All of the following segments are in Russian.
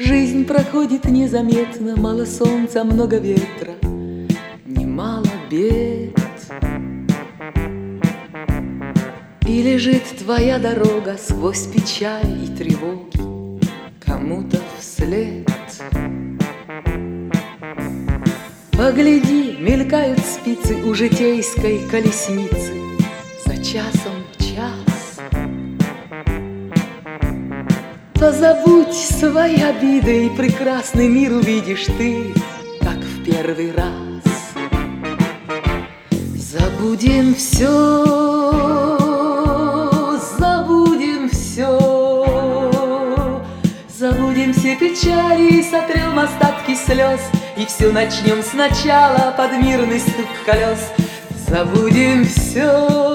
Жизнь проходит незаметно, мало солнца, много ветра, немало бед. И лежит твоя дорога сквозь печаль и тревоги кому-то вслед. Погляди, мелькают спицы у житейской колесницы за часом в час. Позабудь свои обиды, и прекрасный мир увидишь ты, как в первый раз. Забудем все, забудем все, забудем все печали и сотрем остатки слез, и все начнем сначала под мирный стук колес. Забудем все,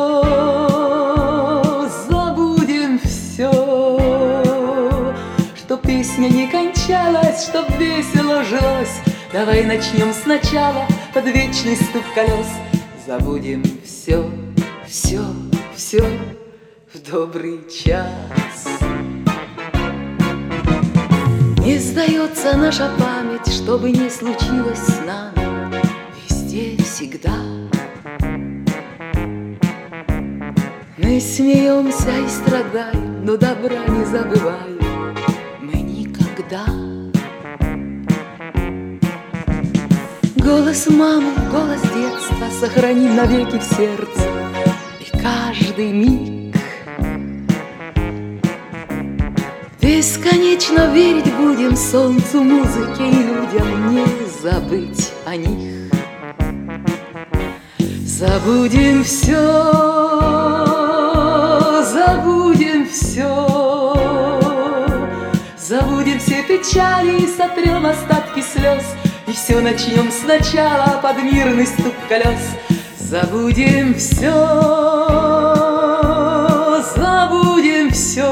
забудем все, чтоб песня не кончалась, чтоб весело жилось. Давай начнем сначала под вечный стук колес. Забудем все, все, все в добрый час. Не сдается наша память, что бы ни случилось с нами, везде, всегда. Мы смеемся и страдаем, но добра не забываем мы никогда. Голос мамы, голос детства сохраним навеки в сердце, и каждый миг бесконечно верить будем солнцу, музыке и людям, не забыть о них. Забудем все, забудем все, забудем все печали и сотрем остатки слез, и все начнем сначала под мирный стук колес. Забудем все, забудем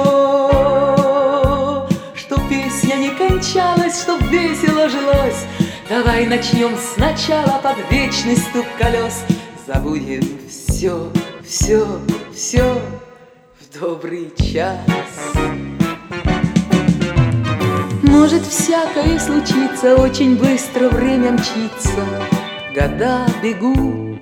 все, чтоб песня не кончалась, чтоб весело жилось. Давай начнем сначала под вечный стук колес. Забудем все, все, все в добрый час. Может, всякое случится, очень быстро время мчится, года бегут.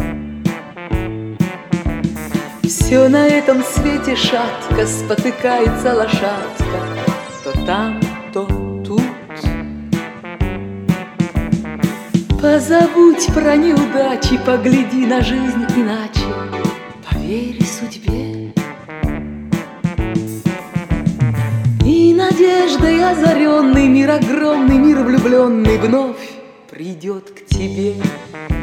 Все на этом свете шатко, спотыкается лошадка, то там, то тут. Позабудь про неудачи, погляди на жизнь иначе, поверь судьбе. И надеждой озаренный мир огромный, мир влюбленный вновь придет к тебе.